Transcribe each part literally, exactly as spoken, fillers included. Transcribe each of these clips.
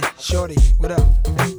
Shorty, what up?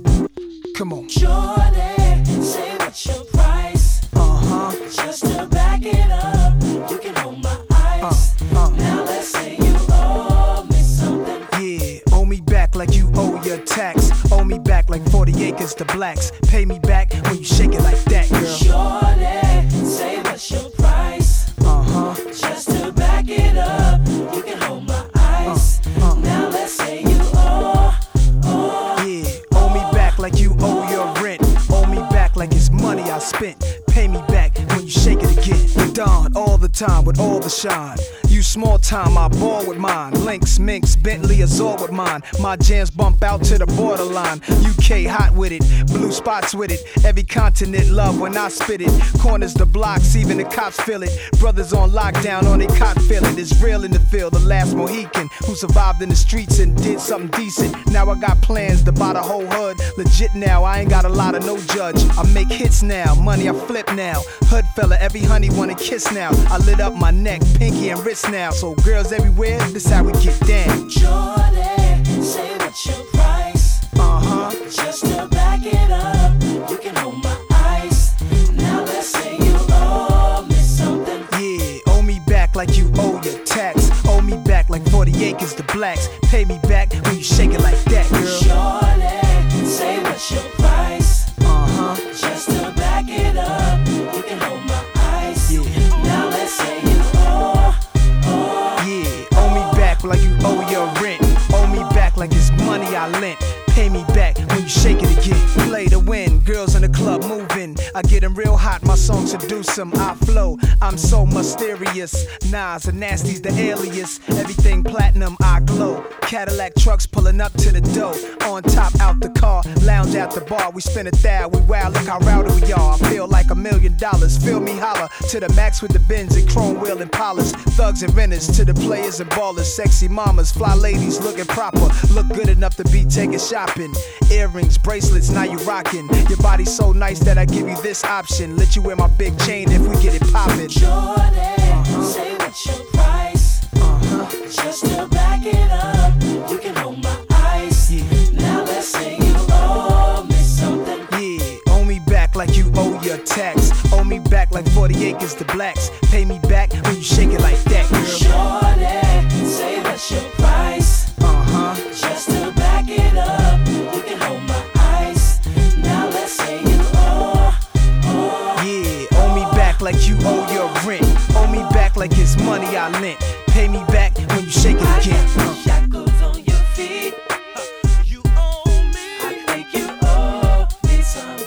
Come on. Shorty, say what's your price? Uh-huh. Just to back it up, you can hold my ice. Uh, uh. Now let's say you owe me something. Yeah, owe me back like you owe your tax. Owe me back like forty acres to blacks. Pay me back when you shake it like that, girl. Shorty, say what's your price? Uh-huh. Just to back it up, you can hold my ice. Uh, uh. Now let's say you owe, owe. Yeah, owe me back like you owe your rent. Owe me back like it's money I spent. Pay me back when you shake it again. Dawn all the time with all the shine. You small time, I ball with mine. Lynx, Minx, Bentley, Azor with mine. My jams bump out to the borderline. U K hot with it, blue spots with it. Every continent love when I spit it. Corners the blocks, even the cops feel it. Brothers on lockdown on they cot feeling. It's real in the field, the last Mohican who survived in the streets and did something decent. Now I got plans to buy the whole hood. Legit now, I ain't got a lot of no judge. I make hits now, money I flip now. Hood fella, every honey wanna kiss now. I lit up my neck, pinky and wrist now. So girls everywhere, this how we get down. Shorty, say what's your price? Uh-huh. Just to back it up, you can hold my ice. Now let's say you owe me something. Yeah, owe me back like you owe your tax. Owe me back like forty acres to blacks. Pay me back when you shake it like that, girl. Shorty, say what's your price? Uh-huh. Just to back it up, you can hold my ice. Yeah. Now let's say you owe, owe. Yeah, owe me back like you owe your rent. Owe me back like it's money I lent. Pay me back when you shake it again. Play to win, girls in the club moving. I get them real hot, my songs seduce them. I flow, I'm so mysterious. Nas and Nasty's the alias. Everything platinum, I glow. Cadillac trucks pulling up to the door. On top, out the car, lounge at the bar. We spin a thou, we wow, look how rowdy we are. I feel like a million dollars. Feel me holler to the max with the Benz and chrome wheel and polish. Thugs and renters to the players and ballers. Sexy mamas, fly ladies looking proper. Look good enough to be taking shopping. Earrings, bracelets, now you rocking. Your body's so nice that I give you this option. Let you wear my big chain if we get it poppin'. Shorty, uh-huh. say what's your price? Uh-huh. Just to back it up, you can hold my ice. Yeah. Now let's say you owe me something. Yeah, owe me back like you owe your tax. Owe me back like forty acres to blacks. Pay me back when you shake it like that, girl. Shorty, say what's your price? Uh-huh. Just to back it up, you can hold my ice. Now let's say you owe, owe. Yeah, owe me back like you owe your rent. Owe me back like it's money I lent. Pay me back when you shake it again. Uh. Shackles on your feet. You owe me. I think you owe me some.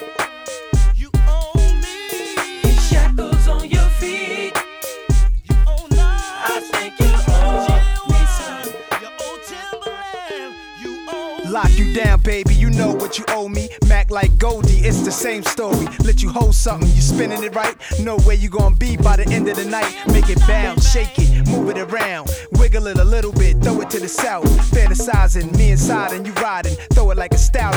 You owe me. Shackles on your feet. You owe Nas. I think you owe me some. You owe Timberland. You owe Lock you down, baby, you know what you owe me. Mac like Goldie, it's the same story. Let you hold something, you spinning it right. Know where you gonna be by the end of the night. Make it bounce, shake it, move it around. Wiggle it a little bit, throw it to the south. Fantasizing, me inside and you riding. Throw it like a stallion.